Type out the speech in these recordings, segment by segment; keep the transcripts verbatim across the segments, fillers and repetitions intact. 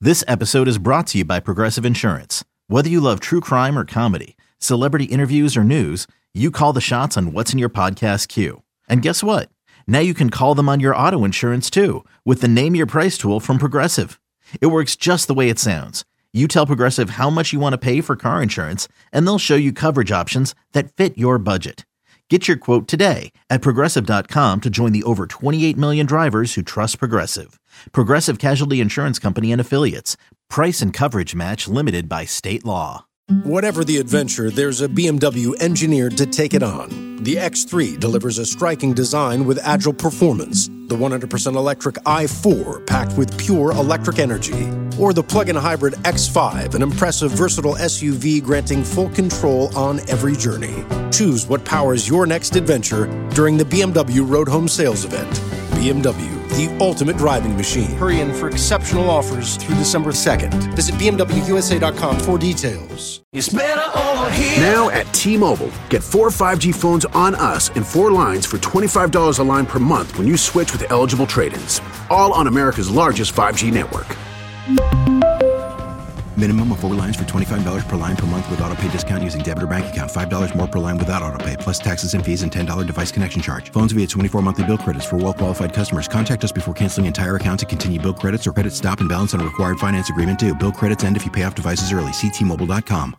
This episode is brought to you by Progressive Insurance. Whether you love true crime or comedy, celebrity interviews or news, you call the shots on what's in your podcast queue. And guess what? Now you can call them on your auto insurance too with the Name Your Price tool from Progressive. It works just the way it sounds. You tell Progressive how much you want to pay for car insurance, and they'll show you coverage options that fit your budget. Get your quote today at Progressive dot com to join the over twenty-eight million drivers who trust Progressive. Progressive Casualty Insurance Company and Affiliates. Price and coverage match limited by state law. Whatever the adventure, there's a B M W engineered to take it on. The X three delivers a striking design with agile performance. The one hundred percent electric i four, packed with pure electric energy. Or the plug-in hybrid X five, an impressive, versatile S U V granting full control on every journey. Choose what powers your next adventure during the B M W Road Home Sales Event. B M W, the ultimate driving machine. Hurry in for exceptional offers through December second. Visit B M W U S A dot com for details. It's better over here. Now at T-Mobile, get four five G phones on us and four lines for twenty-five dollars a line per month when you switch with eligible trade-ins. All on America's largest five G network. Minimum of four lines for twenty-five dollars per line per month with autopay discount using debit or bank account. five dollars more per line without autopay, plus taxes and fees and ten dollars device connection charge. Phones via twenty-four monthly bill credits for well-qualified customers. Contact us before canceling entire account to continue bill credits or credit stop and balance on a required finance agreement due. Bill credits end if you pay off devices early. See T Mobile dot com.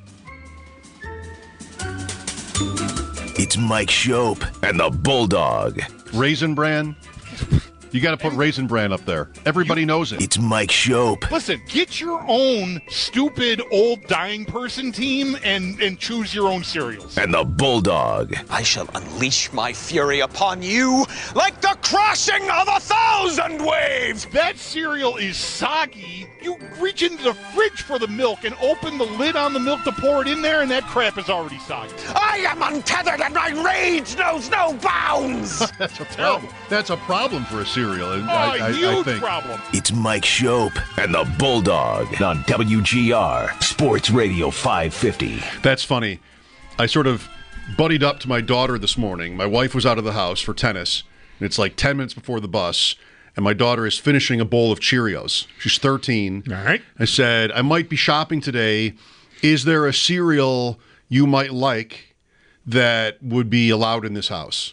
It's Mike Shope and the Bulldog. Raisin Bran. You got to put Raisin Bran up there. Everybody you, knows it. It's Mike Shope. Listen, get your own stupid old dying person team and, and choose your own cereals. And the Bulldog. I shall unleash my fury upon you like the crashing of a thousand waves. That cereal is soggy. You reach into the fridge for the milk and open the lid on the milk to pour it in there, and that crap is already soggy. I am untethered and my rage knows no bounds. That's a problem. That's a problem for a cereal. Oh, I, I, huge I think. problem. It's Mike Shope and the Bulldog on W G R Sports Radio five fifty. That's funny. I sort of buddied up to my daughter this morning. My wife was out of the house for tennis, and it's like ten minutes before the bus, and my daughter is finishing a bowl of Cheerios. She's thirteen. All right. I said, I might be shopping today. Is there a cereal you might like that would be allowed in this house?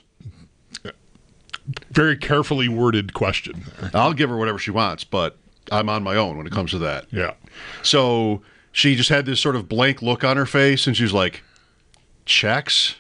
Very carefully worded question. I'll give her whatever she wants, but I'm on my own when it comes to that. Yeah. So she just had this sort of blank look on her face, and she was like, "Checks?"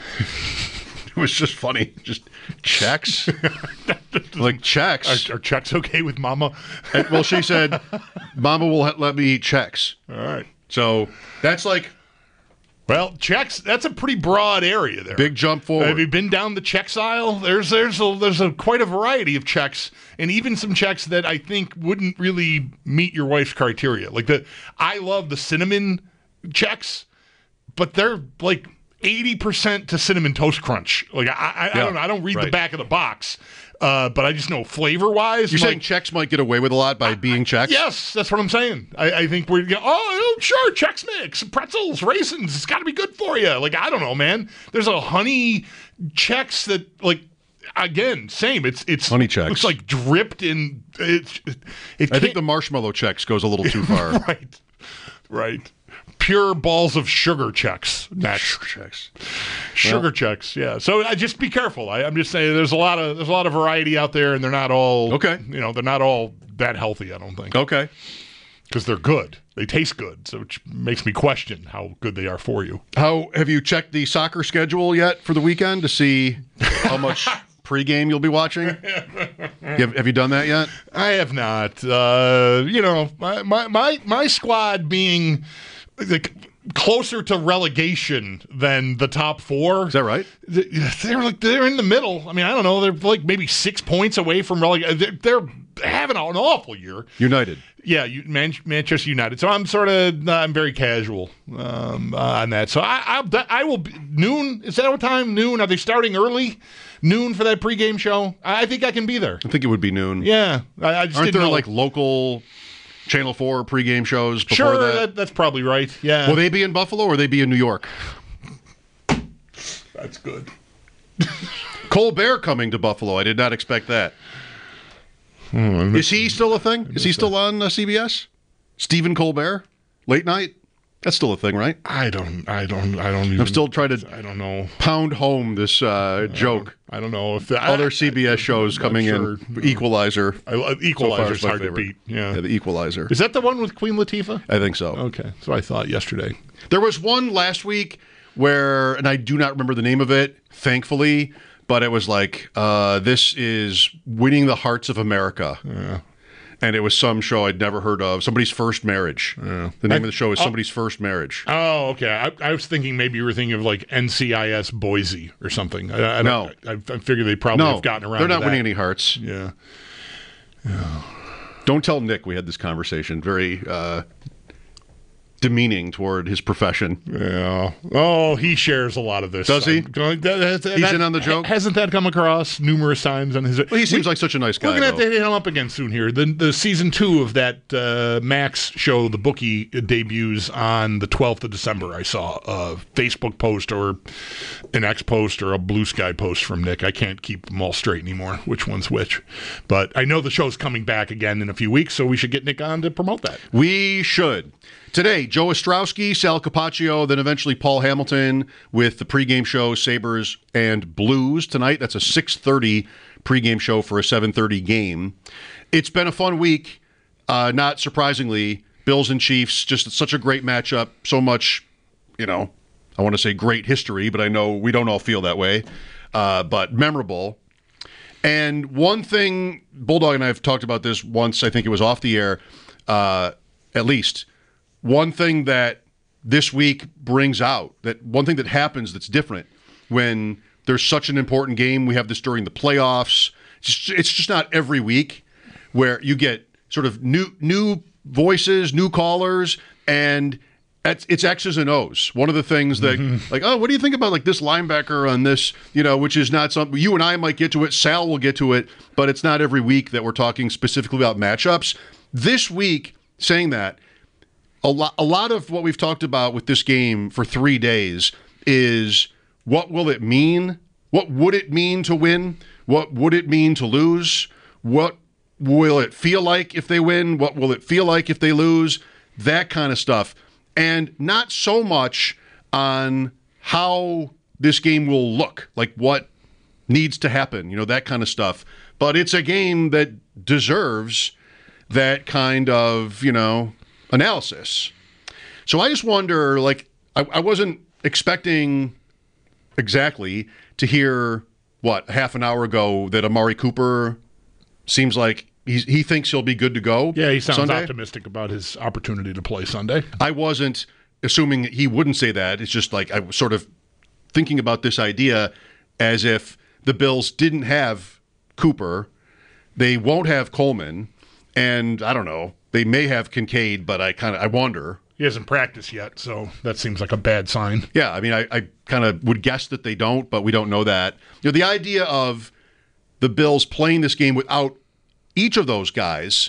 It was just funny. Just checks? Like checks. Are, are checks okay with Mama? And, well, she said, Mama will ha- let me eat checks. All right. So that's like... Well, checks, that's a pretty broad area there. Big jump forward. Have you been down the checks aisle? There's there's a, there's a quite a variety of checks, and even some checks that I think wouldn't really meet your wife's criteria. Like the I love the cinnamon checks, but they're like eighty percent to Cinnamon Toast Crunch. Like I I, yeah, I don't know, I don't read right. the back of the box. Uh, but I just know flavor-wise. You're like, saying checks might get away with a lot by being checks? Yes, that's what I'm saying. I, I think we're, you know, oh, sure, Chex Mix, pretzels, raisins, it's got to be good for you. Like, I don't know, man. There's a honey Chex that, like, again, same. It's it's honey Chex. Looks like dripped in. It, it I think the marshmallow Chex goes a little too far. Right, right. Pure balls of sugar Chex. Next. Sugar Chex. Sugar well, Chex, yeah. So uh, just be careful. I, I'm just saying there's a lot of there's a lot of variety out there, and they're not all okay. You know, they're not all that healthy. I don't think. Okay. Because they're good. They taste good, so it makes me question how good they are for you. How have you checked the soccer schedule yet for the weekend to see how much pregame you'll be watching? have, have you done that yet? I have not. Uh, you know, my, my my my squad being like closer to relegation than the top four. Is that right? They're like they're in the middle. I mean, I don't know. They're like maybe six points away from relegation. They're, they're having an awful year. United. Yeah, you, Man- Manchester United. So I'm sort of, uh, I'm very casual um, uh, on that. So I, I, I will be, noon. Is that what time? Noon? Are they starting early? Noon for that pregame show? I think I can be there. I think it would be noon. Yeah, I, I just aren't didn't there know. like local Channel Four pregame shows before sure, that? that? That's probably right. Yeah. Will they be in Buffalo or will they be in New York? That's good. Colbert coming to Buffalo. I did not expect that. Hmm, Is he still a thing? Is he still on uh, C B S? Stephen Colbert, late night. That's still a thing, right? I don't. I don't. I don't. Even, I'm still trying to. I don't know. Pound home this uh, joke. I don't know if the, other I, C B S I, shows I'm coming sure. in. Equalizer. I, uh, Equalizer's so hard to beat. Yeah. yeah, the Equalizer. Is that the one with Queen Latifah? I think so. Okay, so I thought yesterday. There was one last week where, and I do not remember the name of it, thankfully, but it was like, uh, this is Winning the Hearts of America. Yeah. And it was some show I'd never heard of. Somebody's First Marriage. Yeah. The name I, of the show is oh, Somebody's First Marriage. Oh, okay. I, I was thinking maybe you were thinking of like N C I S Boise or something. I, I no. I, I figured they probably no, have gotten around they're not to that. winning any hearts. Yeah. yeah. Don't tell Nick we had this conversation. Very uh, demeaning toward his profession. Yeah. Oh, he shares a lot of this. Does he? I'm going, that, that, that, He's in on the joke? Hasn't that come across numerous times on his... Well, he seems we, like such a nice guy, We're going to have though. to hit him up again soon here. The, the season two of that uh, Max show, The Bookie, debuts on the twelfth of December. I saw a Facebook post or an X post or a Blue Sky post from Nick. I can't keep them all straight anymore, which one's which. But I know the show's coming back again in a few weeks, so we should get Nick on to promote that. We should. Today, Joe Ostrowski, Sal Capaccio, then eventually Paul Hamilton with the pregame show Sabres and Blues. Tonight, that's a six thirty pregame show for a seven thirty game. It's been a fun week, uh, not surprisingly. Bills and Chiefs, just such a great matchup. So much, you know, I want to say great history, but I know we don't all feel that way. Uh, but memorable. And one thing, Bulldog and I have talked about this once, I think it was off the air, uh, at least. One thing that this week brings out, that one thing that happens that's different when there's such an important game, we have this during the playoffs. It's just, it's just not every week where you get sort of new new voices, new callers, and it's, it's X's and O's. One of the things that, mm-hmm. like, oh, what do you think about like this linebacker on this, you know, which is not something, you and I might get to it, Sal will get to it, but it's not every week that we're talking specifically about matchups. This week, saying that, A lot, a lot of what we've talked about with this game for three days is what will it mean? What would it mean to win? What would it mean to lose? What will it feel like if they win? What will it feel like if they lose? That kind of stuff. And not so much on how this game will look, like what needs to happen, you know, that kind of stuff. But it's a game that deserves that kind of, you know, analysis. So I just wonder, like, I, I wasn't expecting exactly to hear, what, half an hour ago that Amari Cooper seems like he's, he thinks he'll be good to go. Yeah, he sounds Sunday. optimistic about his opportunity to play Sunday. I wasn't assuming he wouldn't say that. It's just like I was sort of thinking about this idea as if the Bills didn't have Cooper, they won't have Coleman, and I don't know, they may have Kincaid, but I kind of I wonder. He hasn't practiced yet, so that seems like a bad sign. Yeah, I mean, I, I kind of would guess that they don't, but we don't know that. You know, the idea of the Bills playing this game without each of those guys,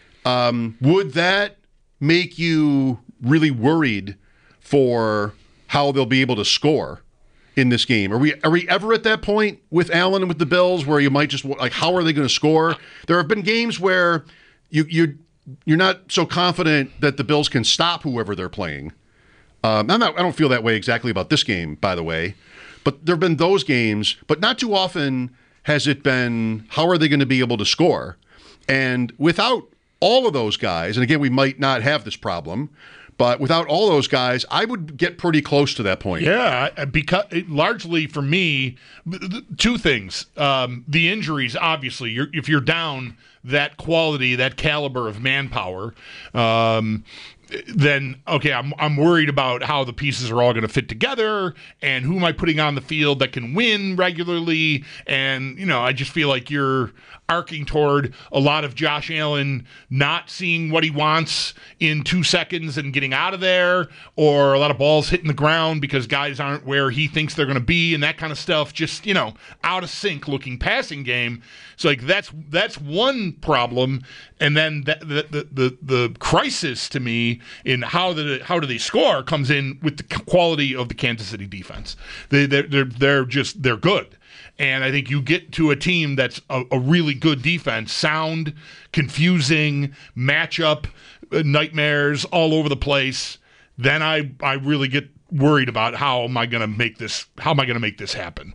um, would that make you really worried for how they'll be able to score in this game? Are we are we ever at that point with Allen and with the Bills where you might just, like, how are they going to score? There have been games where you you you're not so confident that the Bills can stop whoever they're playing. Um, I'm not, I don't feel that way exactly about this game, by the way. But there have been those games, but not too often has it been, how are they going to be able to score? And without all of those guys, and again, we might not have this problem, but without all those guys, I would get pretty close to that point. Yeah, because largely for me, two things. Um, the injuries, obviously, you're, if you're down that quality, that caliber of manpower, um, then, okay, I'm I'm worried about how the pieces are all going to fit together and who am I putting on the field that can win regularly. And, you know, I just feel like you're arcing toward a lot of Josh Allen not seeing what he wants in two seconds and getting out of there, or a lot of balls hitting the ground because guys aren't where he thinks they're going to be and that kind of stuff. Just, you know, out of sync looking passing game. So, like, that's that's one problem. And then the the the, the crisis to me in how the how do they score comes in with the quality of the Kansas City defense. They they're they're, they're just they're good. And I think you get to a team that's a, a really good defense, sound, confusing, matchup, uh, nightmares all over the place, then I, I really get worried about how am I going to make this how am I going to make this happen.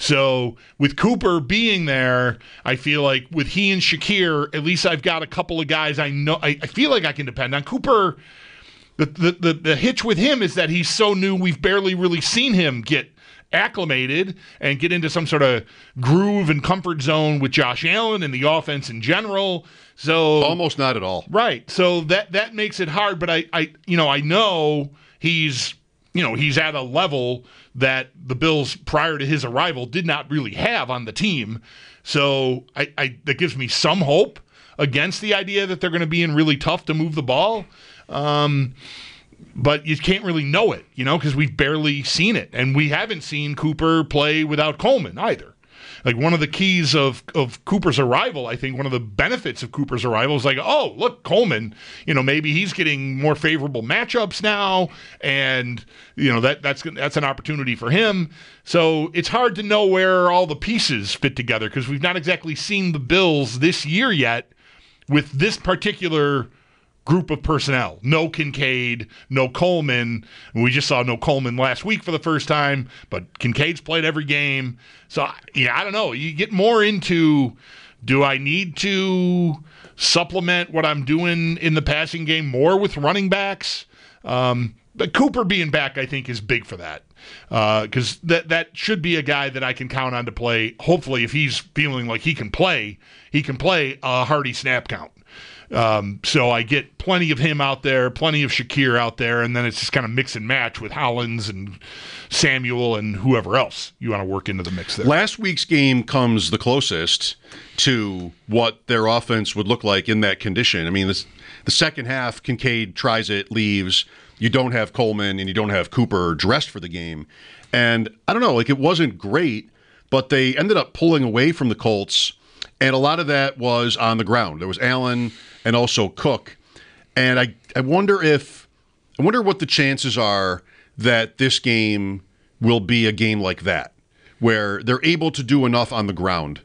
So with Cooper being there, I feel like with he and Shakir, at least I've got a couple of guys I know I, I feel like I can depend on. Cooper, the, the the the hitch with him is that he's so new, we've barely really seen him get acclimated and get into some sort of groove and comfort zone with Josh Allen and the offense in general. So almost not at all. Right. So that that makes it hard, but I I you know, I know he's You know, he's at a level that the Bills, prior to his arrival, did not really have on the team. So I, I that gives me some hope against the idea that they're going to be in really tough to move the ball. Um, but you can't really know it, you know, because we've barely seen it. And we haven't seen Cooper play without Coleman either. Like, one of the keys of, of Cooper's arrival, I think one of the benefits of Cooper's arrival is like, oh, look, Coleman, you know, maybe he's getting more favorable matchups now, and, you know, that that's that's an opportunity for him. So it's hard to know where all the pieces fit together because we've not exactly seen the Bills this year yet with this particular group of personnel. No Kincaid, no Coleman. We just saw no Coleman last week for the first time, but Kincaid's played every game. So, yeah, I don't know. You get more into, do I need to supplement what I'm doing in the passing game more with running backs? Um, but Cooper being back, I think, is big for that. Because uh, that that should be a guy that I can count on to play. Hopefully, if he's feeling like he can play, he can play a hearty snap count. Um, so I get plenty of him out there, plenty of Shakir out there, and then it's just kind of mix and match with Hollins and Samuel and whoever else you want to work into the mix there. Last week's game comes the closest to what their offense would look like in that condition. I mean, this, the second half, Kincaid tries it, leaves. You don't have Coleman and you don't have Cooper dressed for the game. And I don't know, like it wasn't great, but they ended up pulling away from the Colts. And a lot of that was on the ground. There was Allen and also Cook. And I, I wonder if I wonder what the chances are that this game will be a game like that, where they're able to do enough on the ground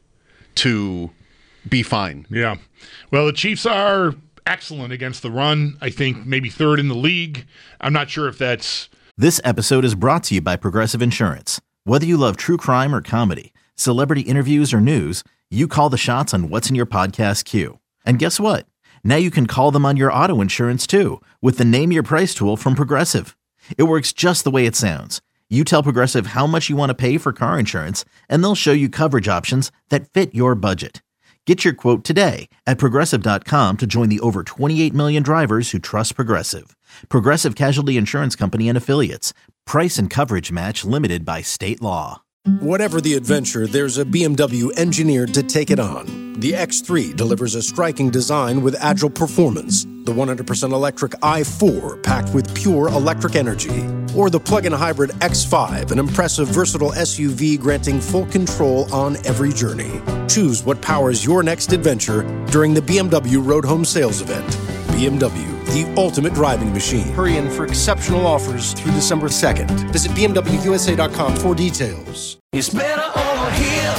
to be fine. Yeah. Well, the Chiefs are excellent against the run. I think maybe third in the league. I'm not sure if that's... This episode is brought to you by Progressive Insurance. Whether you love true crime or comedy, celebrity interviews or news, you call the shots on what's in your podcast queue. And guess what? Now you can call them on your auto insurance too with the Name Your Price tool from Progressive. It works just the way it sounds. You tell Progressive how much you want to pay for car insurance, and they'll show you coverage options that fit your budget. Get your quote today at Progressive dot com to join the over twenty-eight million drivers who trust Progressive. Progressive Casualty Insurance Company and Affiliates. Price and coverage match limited by state law. Whatever the adventure, there's a B M W engineered to take it on. The X three delivers a striking design with agile performance. The one hundred percent electric i four, packed with pure electric energy. Or the plug-in hybrid X five, an impressive, versatile S U V granting full control on every journey. Choose what powers your next adventure during the B M W Road Home Sales Event. B M W, the ultimate driving machine. Hurry in for exceptional offers through December second. Visit B M W U S A dot com for details. It's better over here.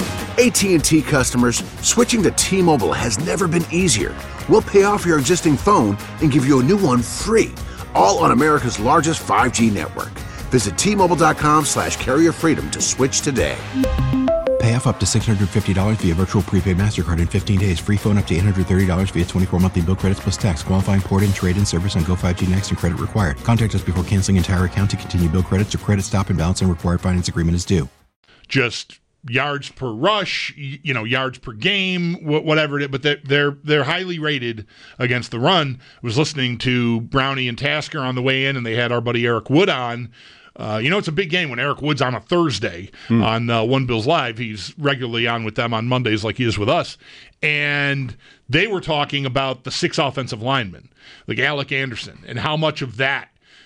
A T and T customers, switching to T-Mobile has never been easier. We'll pay off your existing phone and give you a new one free, all on America's largest five G network. Visit T Mobile dot com slash carrier freedom to switch today. Pay off up to six hundred fifty dollars via virtual prepaid MasterCard in fifteen days. Free phone up to eight hundred thirty dollars via twenty-four monthly bill credits plus tax. Qualifying port-in, trade-in service on Go five G Next and credit required. Contact us before canceling entire account to continue bill credits or credit stop and balance and required finance agreement is due. Just yards per rush, you know, yards per game, whatever it is, but they're, they're, they're highly rated against the run. I was listening to Brownie and Tasker on the way in, and they had our buddy Eric Wood on. Uh, you know, it's a big game when Eric Wood's on a Thursday mm. on uh, One Bills Live. He's regularly on with them on Mondays like he is with us. And they were talking about the six offensive linemen, like Alec Anderson, and how much of that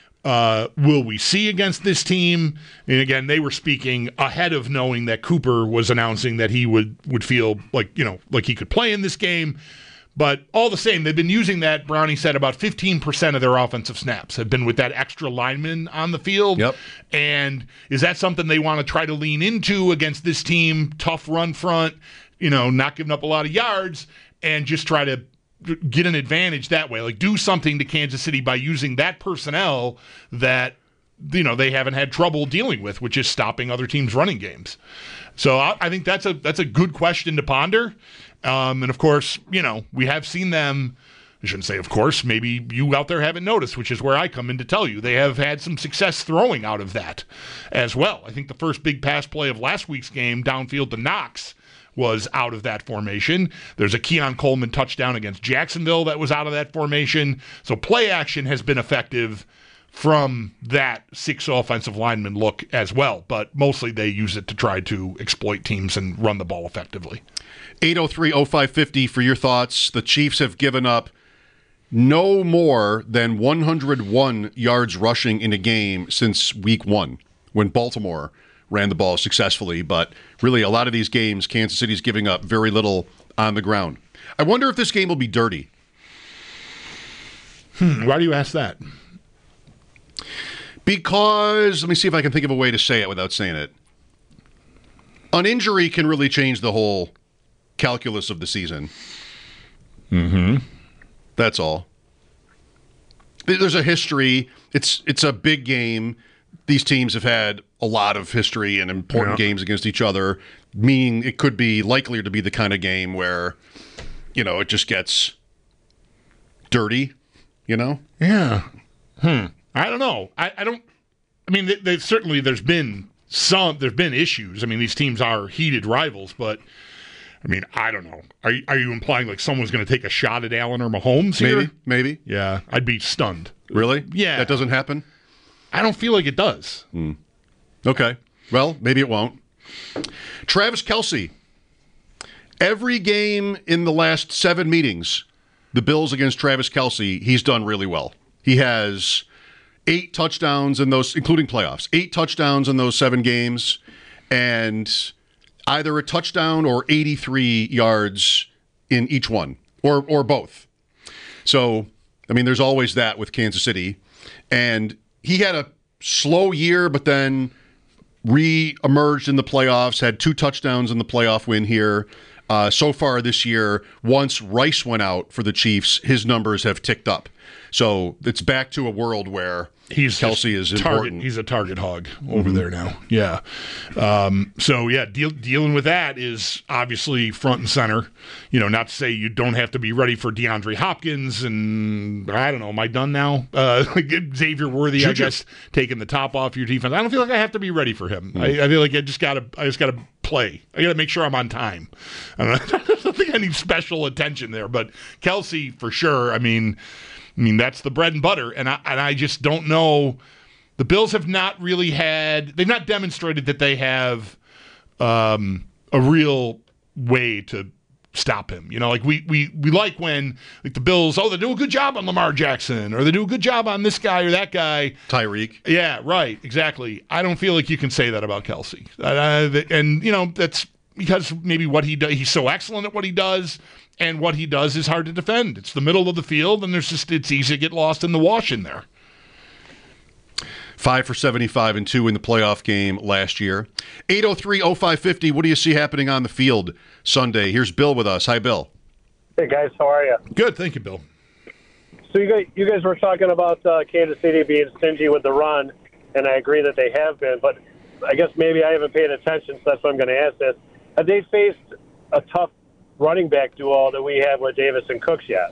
uh, will we see against this team. And again, they were speaking ahead of knowing that Cooper was announcing that he would, would feel like, you know, like he could play in this game. But all the same, they've been using that, Brownie said, about fifteen percent of their offensive snaps have been with that extra lineman on the field. Yep. And is that something they want to try to lean into against this team? Tough run front, you know, not giving up a lot of yards, and just try to get an advantage that way. Like, do something to Kansas City by using that personnel that, you know, they haven't had trouble dealing with, which is stopping other teams' running games. So I, I think that's a that's a good question to ponder. Um, and, of course, you know, we have seen them, I shouldn't say of course, maybe you out there haven't noticed, which is where I come in to tell you. They have had some success throwing out of that as well. I think the first big pass play of last week's game downfield to Knox was out of that formation. There's a Keon Coleman touchdown against Jacksonville that was out of that formation. So play action has been effective from that six offensive lineman look as well, but mostly they use it to try to exploit teams and run the ball effectively. eight oh three oh five fifty for your thoughts. The Chiefs have given up no more than one hundred one yards rushing in a game since week one when Baltimore ran the ball successfully, but really a lot of these games, Kansas City's giving up very little on the ground. I wonder if this game will be dirty. Hmm, why do you ask that? Because, let me see if I can think of a way to say it without saying it. An injury can really change the whole calculus of the season. Mm-hmm. That's all. There's a history. It's it's a big game. These teams have had a lot of history and important yeah. games against each other, meaning it could be likelier to be the kind of game where, you know, it just gets dirty, you know? Yeah. Hmm. I don't know. I, I don't. I mean, they, they certainly there's been some. There's been issues. I mean, these teams are heated rivals, but I mean, I don't know. Are you, are you implying like someone's going to take a shot at Allen or Mahomes here? Maybe. Maybe. Yeah, I'd be stunned. Really? Yeah. That doesn't happen. I don't feel like it does. Hmm. Okay. Well, maybe it won't. Travis Kelce. Every game in the last seven meetings, the Bills against Travis Kelce, he's done really well. He has eight touchdowns in those, including playoffs, eight touchdowns in those seven games, and either a touchdown or eighty-three yards in each one, or or both. So, I mean, there's always that with Kansas City. And he had a slow year, but then re-emerged in the playoffs, had two touchdowns in the playoff win here. Uh, so far this year, once Rice went out for the Chiefs, his numbers have ticked up. So it's back to a world where he's Kelce is target, important. He's a target hog over mm-hmm. there now. Yeah. Um, so, yeah, deal, dealing with that is obviously front and center. You know, not to say you don't have to be ready for DeAndre Hopkins and, I don't know, am I done now? Uh, Xavier Worthy, Juju. I guess, taking the top off your defense. I don't feel like I have to be ready for him. Mm-hmm. I, I feel like I just got to I just got to play. I got to make sure I'm on time. I don't, know, I don't think I need special attention there. But Kelce, for sure, I mean... I mean, that's the bread and butter, and I, and I just don't know. The Bills have not really had – they've not demonstrated that they have um, a real way to stop him. You know, like we, we, we like when like the Bills, oh, they do a good job on Lamar Jackson, or they do a good job on this guy or that guy. Tyreek. Yeah, right, exactly. I don't feel like you can say that about Kelce. Uh, and, you know, that's because maybe what he does – he's so excellent at what he does – and what he does is hard to defend. It's the middle of the field, and there's just it's easy to get lost in the wash in there. Five for seventy-five and two in the playoff game last year. eight oh three oh five fifty, what do you see happening on the field Sunday? Here's Bill with us. Hi, Bill. Hey, guys. How are you? Good. Thank you, Bill. So you guys, you guys were talking about uh, Kansas City being stingy with the run, and I agree that they have been, but I guess maybe I haven't paid attention, so that's why I'm going to ask this. Have they faced a tough running back duo that we have with Davis and Cooks yet?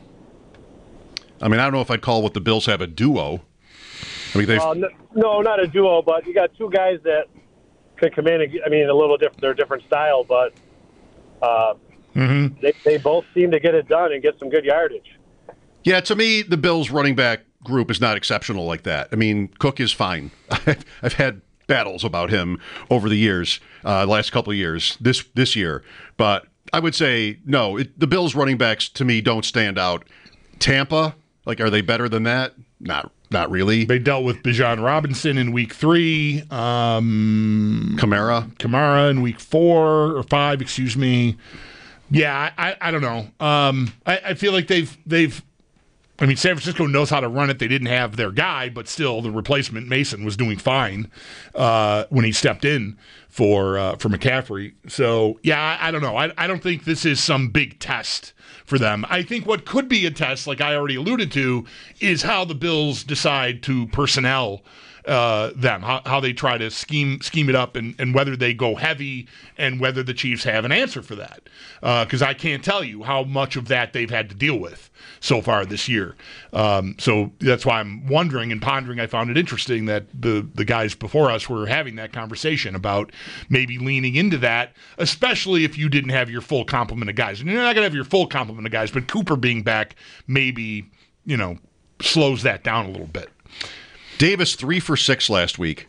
I mean, I don't know if I'd call what the Bills have a duo. I mean, they uh, no, no, not a duo, but you got two guys that could come in. And, I mean, a little different. They're a different style, but uh, mm-hmm. they they both seem to get it done and get some good yardage. Yeah, to me, the Bills' running back group is not exceptional like that. I mean, Cook is fine. I've, I've had battles about him over the years, uh, the last couple of years, this this year, but I would say, no, it, the Bills' running backs, to me, don't stand out. Tampa, like, are they better than that? Not not really. They dealt with Bijan Robinson in week three. Um, Kamara. Kamara in week four, or five, excuse me. Yeah, I, I don't know. Um, I, I feel like they've they've. I mean, San Francisco knows how to run it. They didn't have their guy, but still, the replacement Mason was doing fine uh, when he stepped in for uh, for McCaffrey. So yeah, I, I don't know. I, I don't think this is some big test for them. I think what could be a test, like I already alluded to, is how the Bills decide to personnel uh, them, how, how they try to scheme scheme it up, and, and whether they go heavy, and whether the Chiefs have an answer for that. Because uh, I can't tell you how much of that they've had to deal with so far this year. Um, so that's why I'm wondering and pondering. I found it interesting that the, the guys before us were having that conversation about maybe leaning into that, especially if you didn't have your full complement of guys. And you're not going to have your full complement of guys, but Cooper being back maybe, you know, slows that down a little bit. Davis, three for six last week.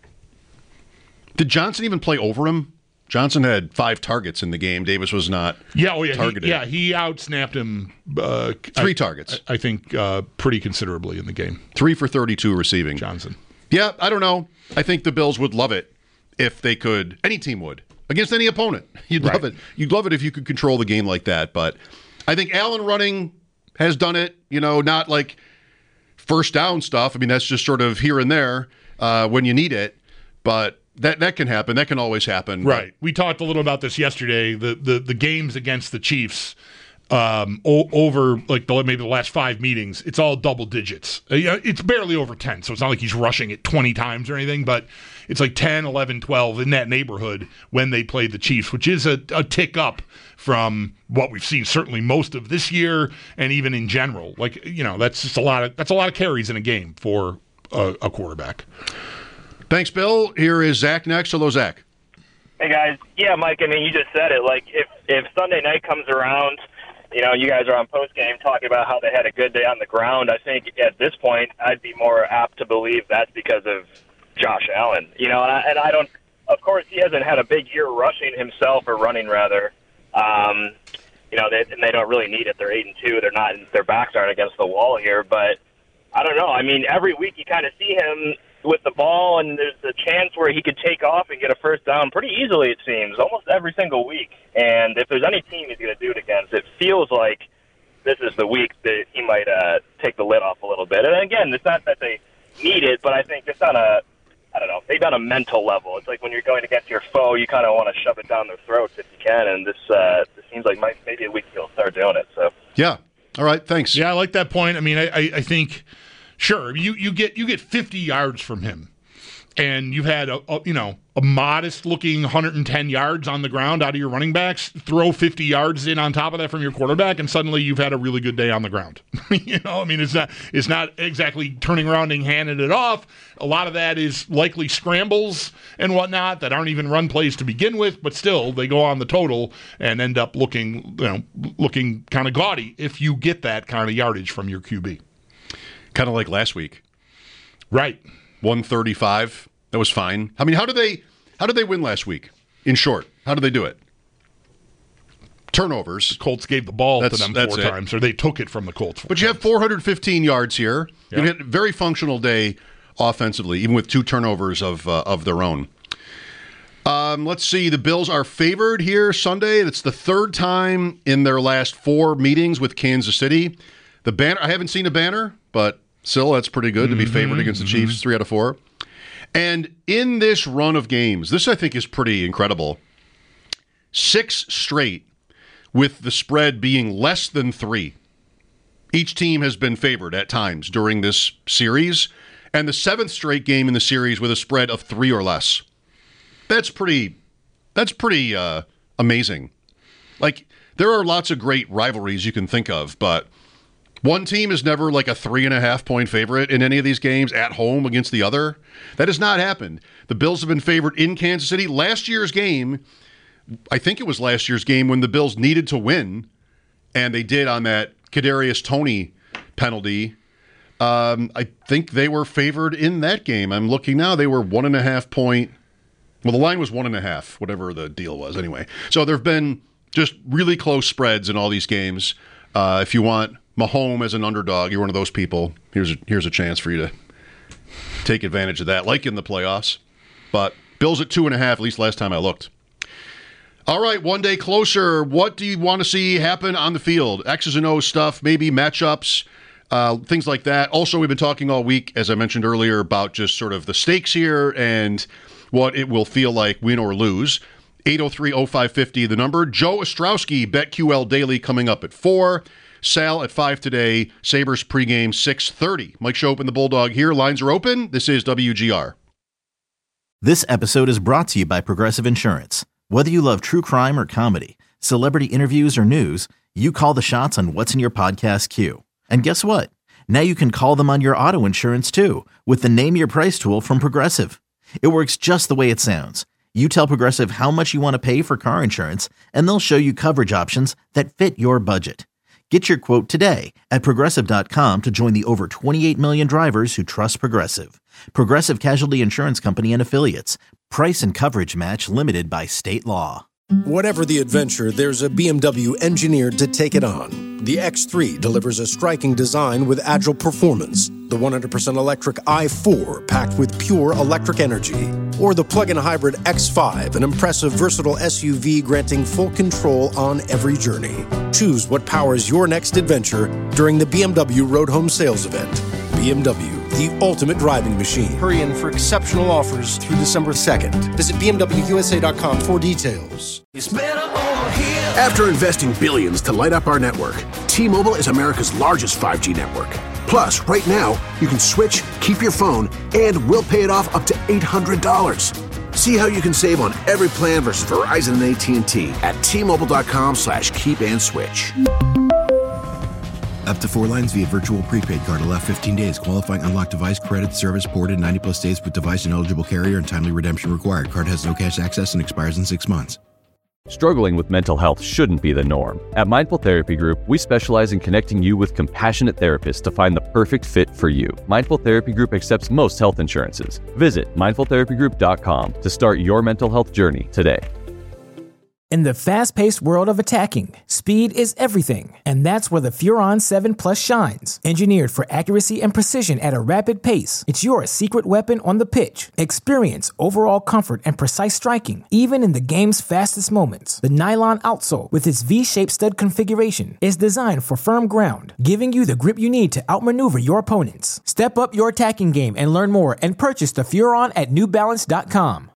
Did Johnson even play over him? Johnson had five targets in the game. Davis was not yeah, oh yeah, targeted. He, yeah, he outsnapped him. Uh, Three I, targets. I, I think uh, pretty considerably in the game. Three for thirty-two receiving. Johnson. Yeah, I don't know. I think the Bills would love it if they could. Any team would. Against any opponent. You'd right. love it. You'd love it if you could control the game like that. But I think Allen running has done it. You know, not like first down stuff. I mean, that's just sort of here and there uh, when you need it. But That that can happen. That can always happen. Right. We talked a little about this yesterday. The the, the games against the Chiefs um, o- over like the, maybe the last five meetings, it's all double digits. Uh, you know, it's barely over ten, so it's not like he's rushing it twenty times or anything, but it's like ten, eleven, twelve in that neighborhood when they played the Chiefs, which is a, a tick up from what we've seen certainly most of this year and even in general. Like, you know, that's just a lot of that's a lot of carries in a game for a, a quarterback. Thanks, Bill. Here is Zach next. Hello, Zach. Hey, guys. Yeah, Mike, I mean, you just said it. Like, if, if Sunday night comes around, you know, you guys are on postgame talking about how they had a good day on the ground, I think at this point I'd be more apt to believe that's because of Josh Allen. You know, and I, and I don't – of course, he hasn't had a big year rushing himself, or running, rather. Um, you know, they, and they don't really need it. They're eight and two. They're not – their backs aren't against the wall here. But I don't know. I mean, every week you kind of see him – with the ball, and there's a chance where he could take off and get a first down pretty easily, it seems, almost every single week. And if there's any team he's going to do it against, it feels like this is the week that he might uh, take the lid off a little bit. And again, it's not that they need it, but I think just on a, I don't know, maybe on a mental level. It's like when you're going against your foe, you kind of want to shove it down their throats if you can, and this, uh, this seems like might, maybe a week he'll start doing it. So Yeah. All right, thanks. Yeah, I like that point. I mean, I, I, I think, sure, you, you get you get fifty yards from him. And you've had a, a you know a modest looking one hundred ten yards on the ground out of your running backs. Throw fifty yards in on top of that from your quarterback, and suddenly you've had a really good day on the ground. you know, I mean, it's not it's not exactly turning around and handing it off. A lot of that is likely scrambles and whatnot that aren't even run plays to begin with, but still they go on the total and end up looking you know looking kind of gaudy if you get that kind of yardage from your Q B. Kind of like last week, right? one thirty-five. That was fine. I mean, how did they how did they win last week? In short, how did they do it? Turnovers. The Colts gave the ball that's, to them that's four it. times, or they took it from the Colts. But you have four hundred fifteen yards here. Yeah. You had a very functional day offensively, even with two turnovers of uh, of their own. Um, let's see. The Bills are favored here Sunday. It's the third time in their last four meetings with Kansas City. The banner. I haven't seen a banner, but still, that's pretty good mm-hmm, to be favored against the Chiefs. Mm-hmm. Three out of four. And in this run of games, this I think is pretty incredible. Six straight with the spread being less than three. Each team has been favored at times during this series, and the seventh straight game in the series with a spread of three or less. That's pretty. That's pretty uh, amazing. Like, there are lots of great rivalries you can think of, but one team is never like a three and a half point favorite in any of these games at home against the other. That has not happened. The Bills have been favored in Kansas City. Last year's game, I think it was last year's game when the Bills needed to win, and they did on that Kadarius Toney penalty. Um, I think they were favored in that game. I'm looking now. They were one and a half point. Well, the line was one and a half, whatever the deal was anyway. So there have been just really close spreads in all these games. Uh, if you want Mahomes as an underdog, you're one of those people, here's a, here's a chance for you to take advantage of that, like in the playoffs. But Bills at two and a half, at least last time I looked. All right, one day closer. What do you want to see happen on the field? X's and O's stuff, maybe matchups, uh, things like that. Also, we've been talking all week, as I mentioned earlier, about just sort of the stakes here and what it will feel like, win or lose. eight oh three oh five fifty, the number. Joe Ostrowski, BetQL Daily, coming up at four. Sal at five today. Sabres pregame six thirty. Mike Schopp and the Bulldog here. Lines are open. This is W G R. This episode is brought to you by Progressive Insurance. Whether you love true crime or comedy, celebrity interviews or news, you call the shots on what's in your podcast queue. And guess what? Now you can call them on your auto insurance too with the Name Your Price tool from Progressive. It works just the way it sounds. You tell Progressive how much you want to pay for car insurance, and they'll show you coverage options that fit your budget. Get your quote today at Progressive dot com to join the over twenty-eight million drivers who trust Progressive. Progressive Casualty Insurance Company and Affiliates. Price and coverage match limited by state law. Whatever the adventure, there's a B M W engineered to take it on. The X three delivers a striking design with agile performance. The one hundred percent electric i four packed with pure electric energy. Or the plug-in hybrid X five, an impressive versatile S U V granting full control on every journey. Choose what powers your next adventure during the B M W Road Home Sales Event. B M W, the ultimate driving machine. Hurry in for exceptional offers through December second. Visit B M W U S A dot com for details. It's better over here. After investing billions to light up our network, T-Mobile is America's largest five G network. Plus, right now, you can switch, keep your phone, and we'll pay it off up to eight hundred dollars. See how you can save on every plan versus Verizon and A T and T at T-Mobile dot com slash keep and switch. Up to four lines via virtual prepaid card. Allow fifteen days. Qualifying unlocked device credit service ported ninety plus days with device and eligible carrier and timely redemption required. Card has no cash access and expires in six months. Struggling with mental health shouldn't be the norm. At Mindful Therapy Group, we specialize in connecting you with compassionate therapists to find the perfect fit for you. Mindful Therapy Group accepts most health insurances. Visit mindful therapy group dot com to start your mental health journey today. In the fast-paced world of attacking, speed is everything, and that's where the Furon seven Plus shines. Engineered for accuracy and precision at a rapid pace, it's your secret weapon on the pitch. Experience overall comfort and precise striking, even in the game's fastest moments. The nylon outsole, with its V-shaped stud configuration, is designed for firm ground, giving you the grip you need to outmaneuver your opponents. Step up your attacking game and learn more and purchase the Furon at new balance dot com.